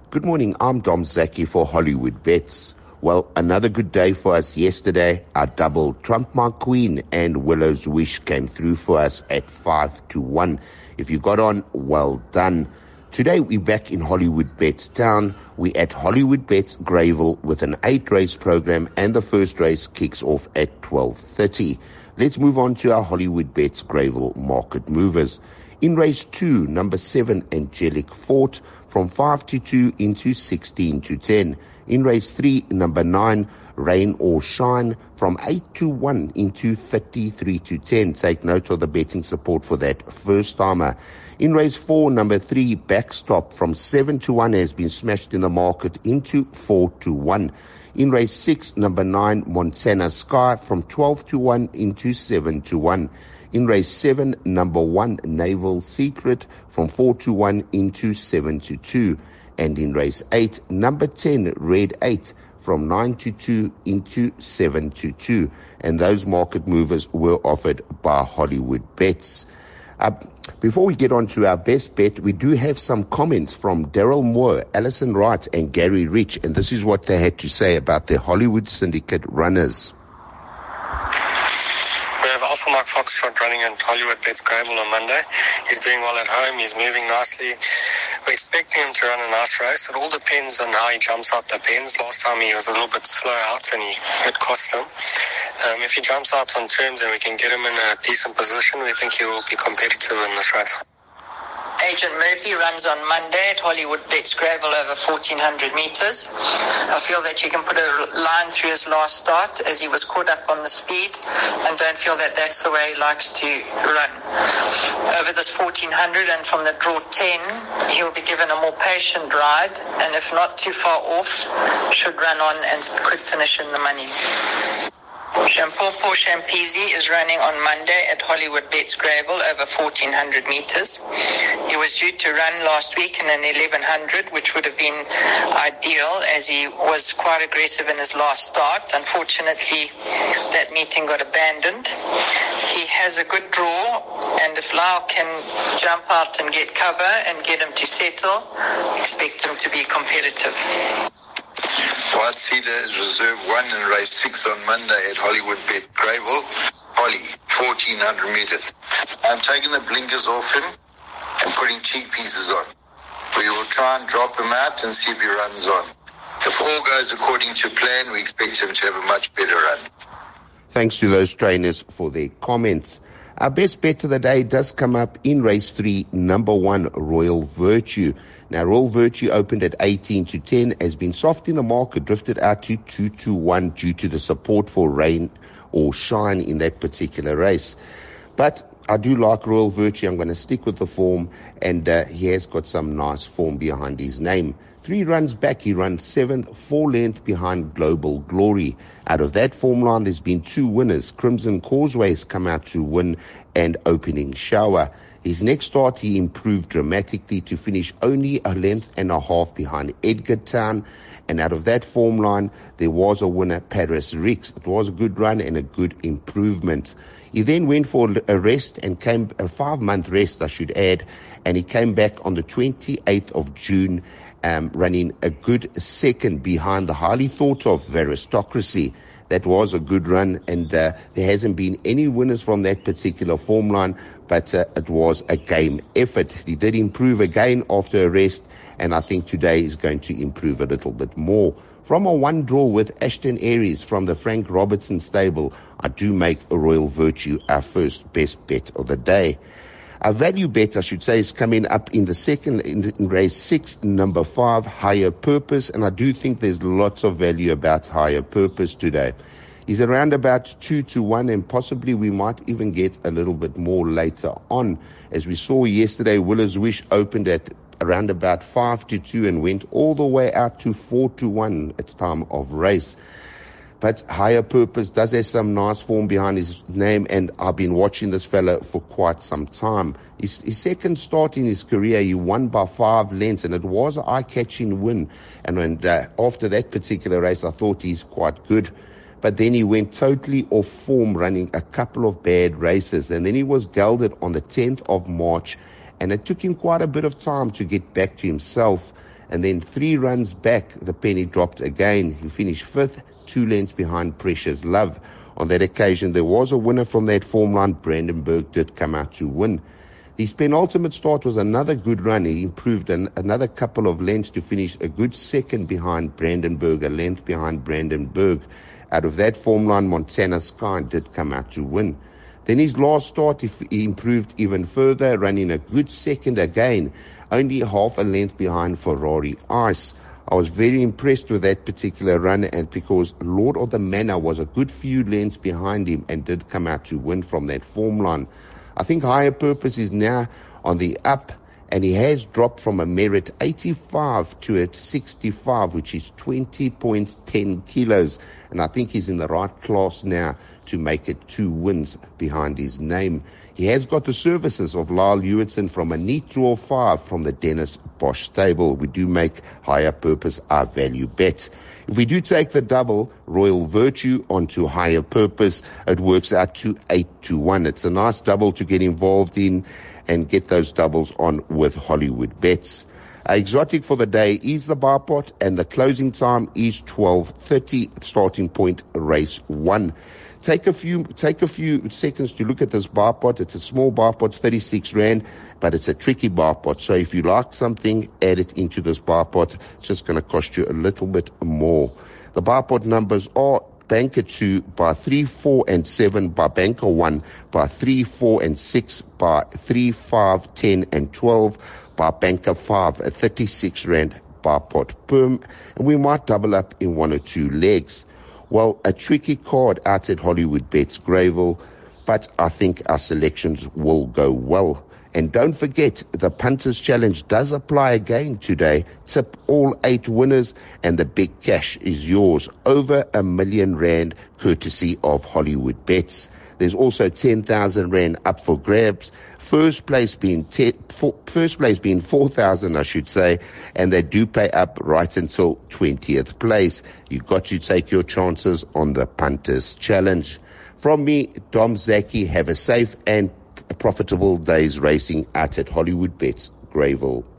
Good morning, I'm Dom Zaki for Hollywood Bets. Well, another good day for us yesterday. Our double Trump My Queen and Willow's Wish came through for us at 5-1. If you got on, well done. Today we're back in Hollywood Bets town. We're at Hollywood Bets Greyville with an 8-race program, and the first race kicks off at 12:30. Let's move on to our Hollywood Bets Greyville market movers. In race 2, number 7, Angelic Fort, from 5-2 into 16-10. In race 3, number 9, Rain or Shine, from 8-1 into 33-10. Take note of the betting support for that first timer. In race 4, number 3, Backstop, from 7-1 has been smashed in the market into 4-1. In race 6, number 9, Montana Sky, from 12-1 into 7-1. In race 7, number 1, Naval Secret, from 4-1 into 7-2. And in race 8, number 10, Red 8, from 9-2 into 7-2. And those market movers were offered by Hollywood Bets. Before we get on to our best bet, we do have some comments from Daryl Moore, Alison Wright, and Gary Rich, and this is what they had to say about their Hollywood Syndicate runners. We have Alpha Mark Foxtrot running in Hollywood Bets Greyville on Monday. He's doing well at home. He's moving nicely. We're expecting him to run a nice race. It all depends on how he jumps out the pens. Last time he was a little bit slow out and it cost him. If he jumps out on terms and we can get him in a decent position, we think he will be competitive in this race. Agent Murphy runs on Monday at Hollywood Bets Greyville over 1,400 meters. I feel that you can put a line through his last start as he was caught up on the speed, and don't feel that that's the way he likes to run. Over this 1,400 and from the draw 10, he'll be given a more patient ride, and if not too far off, should run on and could finish in the money. Jean-Paul Champisi is running on Monday at Hollywood Bets Greyville over 1,400 meters. He was due to run last week in an 1,100, which would have been ideal as he was quite aggressive in his last start. Unfortunately, that meeting got abandoned. He has a good draw, and if Lau can jump out and get cover and get him to settle, expect him to be competitive. White Cedar is reserve 1 in race 6 on Monday at Hollywood Bet Greyville. Holly, 1,400 meters. I'm taking the blinkers off him and putting cheek pieces on. We will try and drop him out and see if he runs on. If all goes according to plan, we expect him to have a much better run. Thanks to those trainers for their comments. Our best bet of the day does come up in race 3, number 1, Royal Virtue. Now, Royal Virtue opened at 18-10, has been soft in the market, drifted out to 2-1 due to the support for Rain or Shine in that particular race. But I do like Royal Virtue. I'm going to stick with the form, and he has got some nice form behind his name. 3 runs back, he runs 7th, 4 length behind Global Glory. Out of that form line, there's been 2 winners. Crimson Causeway has come out to win, and Opening Shower. His next start, he improved dramatically to finish only a length and a half behind Edgartown. And out of that form line, there was a winner, Paris Rix. It was a good run and a good improvement. He then went for a rest and came, a 5-month rest, I should add, and he came back on the 28th of June, running a good second behind the highly thought of Aristocracy. That was a good run, and there hasn't been any winners from that particular form line, but it was a game effort. He did improve again after a rest, and I think today is going to improve a little bit more. From a 1 draw with Ashton Aries from the Frank Robertson stable, I do make a Royal Virtue our first best bet of the day. Our value bet, I should say, is coming up in the second, in race 6, number 5, Higher Purpose, and I do think there's lots of value about Higher Purpose today. He's around about 2-1, and possibly we might even get a little bit more later on. As we saw yesterday, Willow's Wish opened at around about 5-2 and went all the way out to 4-1 at time of race. But Higher Purpose does have some nice form behind his name, and I've been watching this fella for quite some time. His second start in his career, he won by 5 lengths, and it was an eye-catching win. And after that particular race, I thought he's quite good. But then he went totally off form, running a couple of bad races. And then he was gelded on the 10th of March, and it took him quite a bit of time to get back to himself. And then 3 runs back, the penny dropped again. He finished 5th, 2 lengths behind Precious Love. On that occasion, there was a winner from that form line. Brandenburg did come out to win. His penultimate start was another good run. He improved another couple of lengths to finish a good 2nd behind Brandenburg, a length behind Brandenburg. Out of that form line, Montana Sky did come out to win. Then his last start, he improved even further, running a good 2nd again, only half a length behind Ferrari Ice. I was very impressed with that particular run, and because Lord of the Manor was a good few lengths behind him and did come out to win from that form line. I think Higher Purpose is now on the up, and he has dropped from a merit 85 to a 65, which is 20 points, 10 kilos. And I think he's in the right class now to make it 2 wins behind his name. He has got the services of Lyle Hewitson from a neat draw 5 from the Dennis Bosch stable. We do make Higher Purpose our value bet. If we do take the double, Royal Virtue onto Higher Purpose, it works out to 8-1. It's a nice double to get involved in and get those doubles on with Hollywood Bets. Exotic for the day is the bar pot, and the closing time is 12:30. Starting point, race 1. Take a few seconds to look at this bar pot. It's a small bar pot, 36 Rand, but it's a tricky bar pot. So if you like something, add it into this bar pot. It's just going to cost you a little bit more. The bar pot numbers are Banker 2 by 3, 4, and 7, by Banker 1 by 3, 4, and 6, by 3, 5, 10, and 12, by Banker 5, a 36 Rand bar pot perm, and we might double up in 1 or 2 legs. Well, a tricky card out at Hollywood Bets Greyville, but I think our selections will go well. And don't forget, the Punters Challenge does apply again today. Tip all 8 winners and the big cash is yours. Over R1 million courtesy of Hollywood Bets. There's also 10,000 Rand up for grabs. First place being 4,000, I should say, and they do pay up right until 20th place. You've got to take your chances on the Punters Challenge. From me, Dom Zaki, have a safe and profitable day's racing out at Hollywood Bets Greyville.